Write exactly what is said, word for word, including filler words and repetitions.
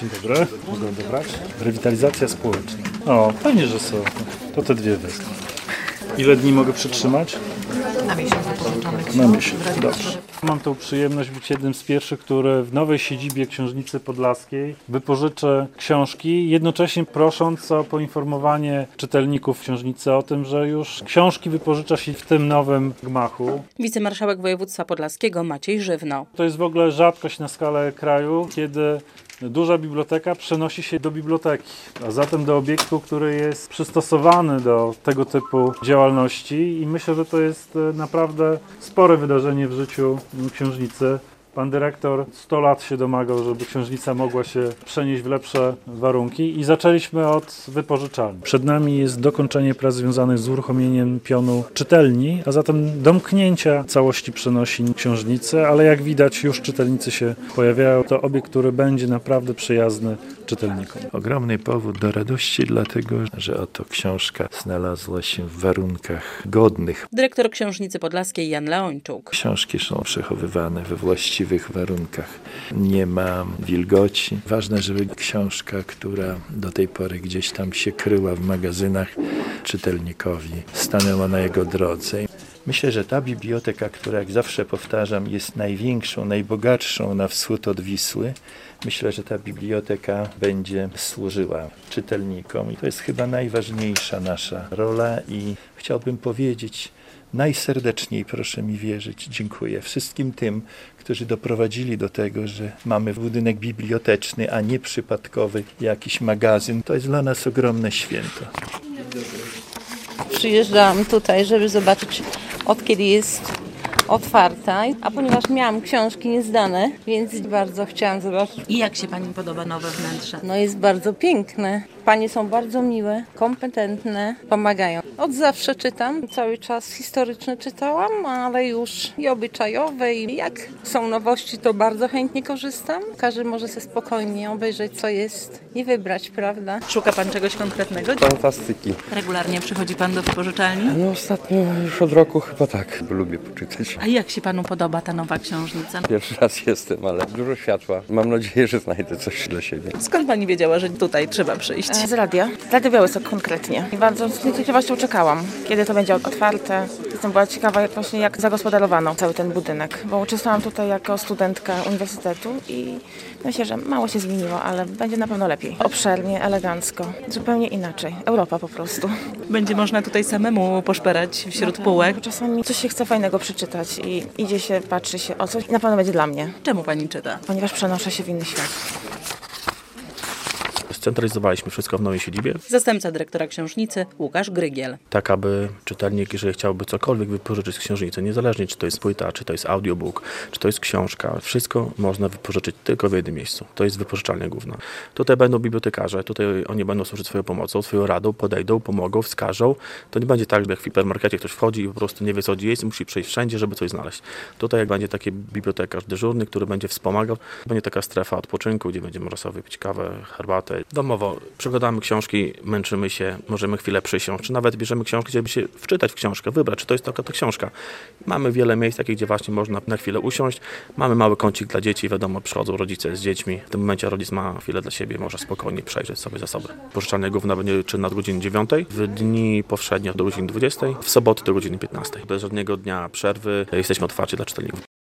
Dzień dobry. Mogę odebrać? Rewitalizacja społeczna. O, pewnie, że są. To te dwie wezmę. Ile dni mogę przytrzymać? Na miesiąc wypożyczonych. Na miesiąc, dobrze. Mam tą przyjemność być jednym z pierwszych, który w nowej siedzibie Książnicy Podlaskiej wypożyczę książki, jednocześnie prosząc o poinformowanie czytelników Książnicy o tym, że już książki wypożycza się w tym nowym gmachu. Wicemarszałek województwa podlaskiego Maciej Żywno. To jest w ogóle rzadkość na skalę kraju, kiedy duża biblioteka przenosi się do biblioteki, a zatem do obiektu, który jest przystosowany do tego typu działalności i myślę, że to jest naprawdę spore wydarzenie w życiu Książnicy. Pan dyrektor sto lat się domagał, żeby książnica mogła się przenieść w lepsze warunki i zaczęliśmy od wypożyczalni. Przed nami jest dokończenie prac związanych z uruchomieniem pionu czytelni, a zatem domknięcia całości przenosin książnicy, ale jak widać już czytelnicy się pojawiają. To obiekt, który będzie naprawdę przyjazny czytelnikom. Ogromny powód do radości, dlatego że oto książka znalazła się w warunkach godnych. Dyrektor Książnicy Podlaskiej Jan Leończuk. Książki są przechowywane we właściwych warunkach. Nie ma wilgoci. Ważne, żeby książka, która do tej pory gdzieś tam się kryła w magazynach, czytelnikowi stanęła na jego drodze. Myślę, że ta biblioteka, która, jak zawsze powtarzam, jest największą, najbogatszą na wschód od Wisły, myślę, że ta biblioteka będzie służyła czytelnikom i to jest chyba najważniejsza nasza rola i chciałbym powiedzieć najserdeczniej, proszę mi wierzyć, dziękuję wszystkim tym, którzy doprowadzili do tego, że mamy budynek biblioteczny, a nie przypadkowy jakiś magazyn. To jest dla nas ogromne święto. Przyjeżdżałam tutaj, żeby zobaczyć, od kiedy jest otwarta, a ponieważ miałam książki niezdane, więc bardzo chciałam zobaczyć. I jak się Pani podoba nowe wnętrze? No jest bardzo piękne. Panie są bardzo miłe, kompetentne, pomagają. Od zawsze czytam, cały czas historyczne czytałam, ale już i obyczajowe i jak są nowości, to bardzo chętnie korzystam. Każdy może sobie spokojnie obejrzeć, co jest i wybrać, prawda? Szuka Pan czegoś konkretnego? Fantastyki. Regularnie przychodzi Pan do wypożyczalni? No ostatnio już od roku chyba tak, bo lubię poczytać. A jak się Panu podoba ta nowa książnica? Pierwszy raz jestem, ale dużo światła. Mam nadzieję, że znajdę coś dla siebie. Skąd Pani wiedziała, że tutaj trzeba przyjść? Z radia. Z Radia Białystok konkretnie. I bardzo z niecierpliwością czekałam, kiedy to będzie otwarte. Jestem była ciekawa, jak właśnie jak zagospodarowano cały ten budynek, bo uczestniczyłam tutaj jako studentka uniwersytetu i myślę, że mało się zmieniło, ale będzie na pewno lepiej. Obszernie, elegancko, zupełnie inaczej. Europa po prostu. Będzie można tutaj samemu poszperać wśród No półek. czasami coś się chce fajnego przeczytać i idzie się, patrzy się o coś i na pewno będzie dla mnie, Czemu Pani czyta? ponieważ przenoszę się w inny świat. Scentralizowaliśmy wszystko w nowej siedzibie, Zastępca dyrektora Książnicy Łukasz Grygiel. tak aby czytelnik, jeżeli chciałby cokolwiek wypożyczyć z książnicy, niezależnie czy to jest płyta, czy to jest audiobook, czy to jest książka, wszystko można wypożyczyć tylko w jednym miejscu. To jest wypożyczalnia główna. Tutaj będą bibliotekarze, tutaj oni będą służyć swoją pomocą, swoją radą, podejdą, pomogą, wskażą. To nie będzie tak, że jak w hipermarkecie ktoś wchodzi i po prostu nie wie, co gdzie jest i musi przejść wszędzie, żeby coś znaleźć. Tutaj jak będzie taki bibliotekarz dyżurny, który będzie wspomagał, będzie taka strefa odpoczynku, gdzie będzie można sobie wypić kawę, herbatę. Domowo przeglądamy książki, męczymy się, możemy chwilę przysiąść, czy nawet bierzemy książkę, żeby się wczytać w książkę, wybrać, czy to jest taka ta książka. Mamy wiele miejsc takich, gdzie właśnie można na chwilę usiąść. Mamy mały kącik dla dzieci, wiadomo, przychodzą rodzice z dziećmi. W tym momencie rodzic ma chwilę dla siebie, może spokojnie przejrzeć sobie zasoby. Pożyczalnia główna będzie czynna do godziny dziewiątej, w dni powszednio do godziny dwudziestej, w soboty do godziny piętnastej. Bez żadnego dnia przerwy jesteśmy otwarci dla czytelników.